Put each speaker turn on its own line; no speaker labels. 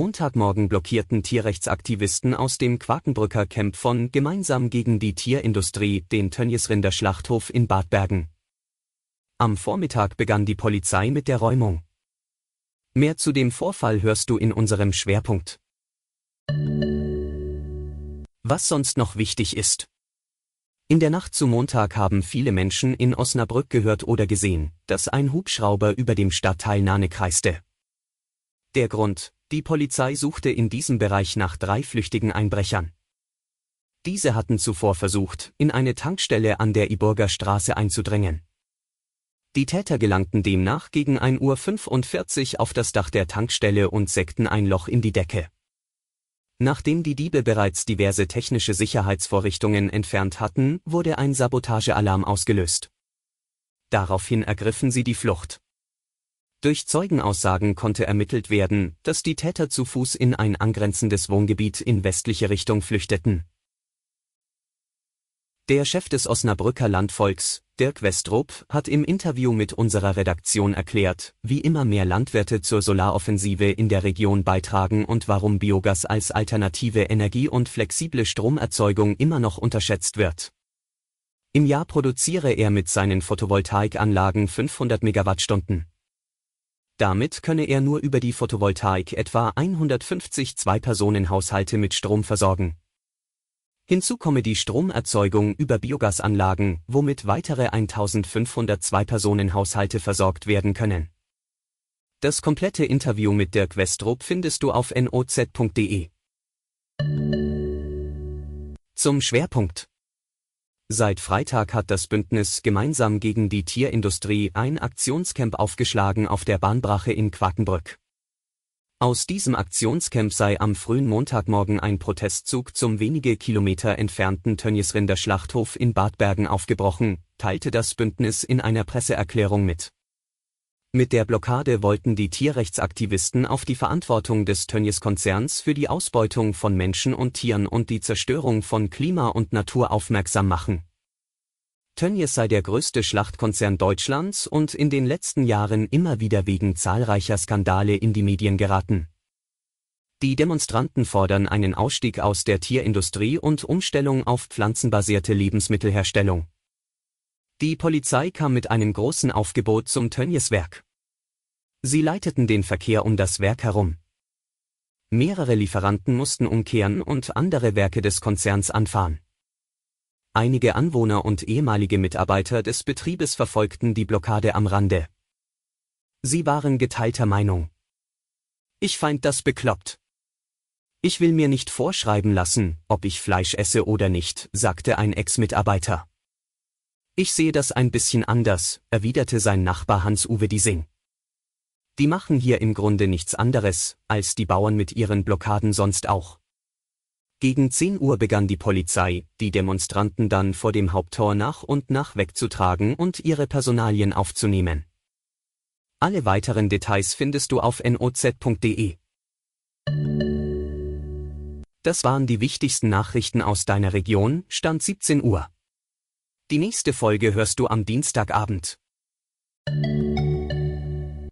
Montagmorgen blockierten Tierrechtsaktivisten aus dem Quakenbrücker Camp von Gemeinsam gegen die Tierindustrie den Tönnies-Rinderschlachthof in Bad Bergen. Am Vormittag begann die Polizei mit der Räumung. Mehr zu dem Vorfall hörst du in unserem Schwerpunkt. Was sonst noch wichtig ist. In der Nacht zu Montag haben viele Menschen in Osnabrück gehört oder gesehen, dass ein Hubschrauber über dem Stadtteil Nahne kreiste. Der Grund: Die Polizei suchte in diesem Bereich nach 3 flüchtigen Einbrechern. Diese hatten zuvor versucht, in eine Tankstelle an der Iburger Straße einzudringen. Die Täter gelangten demnach gegen 1:45 Uhr auf das Dach der Tankstelle und sägten ein Loch in die Decke. Nachdem die Diebe bereits diverse technische Sicherheitsvorrichtungen entfernt hatten, wurde ein Sabotagealarm ausgelöst. Daraufhin ergriffen sie die Flucht. Durch Zeugenaussagen konnte ermittelt werden, dass die Täter zu Fuß in ein angrenzendes Wohngebiet in westliche Richtung flüchteten. Der Chef des Osnabrücker Landvolks, Dirk Westrup, hat im Interview mit unserer Redaktion erklärt, wie immer mehr Landwirte zur Solaroffensive in der Region beitragen und warum Biogas als alternative Energie und flexible Stromerzeugung immer noch unterschätzt wird. Im Jahr produziere er mit seinen Photovoltaikanlagen 500 Megawattstunden. Damit könne er nur über die Photovoltaik etwa 150 Zwei-Personen-Haushalte mit Strom versorgen. Hinzu komme die Stromerzeugung über Biogasanlagen, womit weitere 1500 Zwei-Personen-Haushalte versorgt werden können. Das komplette Interview mit Dirk Westrup findest du auf noz.de. Zum Schwerpunkt. Seit Freitag hat das Bündnis Gemeinsam gegen die Tierindustrie ein Aktionscamp aufgeschlagen auf der Bahnbrache in Quakenbrück. Aus diesem Aktionscamp sei am frühen Montagmorgen ein Protestzug zum wenige Kilometer entfernten Tönnies-Rinderschlachthof in Bad Bergen aufgebrochen, teilte das Bündnis in einer Presseerklärung mit. Mit der Blockade wollten die Tierrechtsaktivisten auf die Verantwortung des Tönnies-Konzerns für die Ausbeutung von Menschen und Tieren und die Zerstörung von Klima und Natur aufmerksam machen. Tönnies sei der größte Schlachtkonzern Deutschlands und in den letzten Jahren immer wieder wegen zahlreicher Skandale in die Medien geraten. Die Demonstranten fordern einen Ausstieg aus der Tierindustrie und Umstellung auf pflanzenbasierte Lebensmittelherstellung. Die Polizei kam mit einem großen Aufgebot zum Tönnies-Werk. Sie leiteten den Verkehr um das Werk herum. Mehrere Lieferanten mussten umkehren und andere Werke des Konzerns anfahren. Einige Anwohner und ehemalige Mitarbeiter des Betriebes verfolgten die Blockade am Rande. Sie waren geteilter Meinung. Ich feind das bekloppt. Ich will mir nicht vorschreiben lassen, ob ich Fleisch esse oder nicht, sagte ein Ex-Mitarbeiter. Ich sehe das ein bisschen anders, erwiderte sein Nachbar Hans-Uwe Diesing. Die machen hier im Grunde nichts anderes, als die Bauern mit ihren Blockaden sonst auch. Gegen 10 Uhr begann die Polizei, die Demonstranten dann vor dem Haupttor nach und nach wegzutragen und ihre Personalien aufzunehmen. Alle weiteren Details findest du auf noz.de. Das waren die wichtigsten Nachrichten aus deiner Region, Stand 17 Uhr. Die nächste Folge hörst du am Dienstagabend.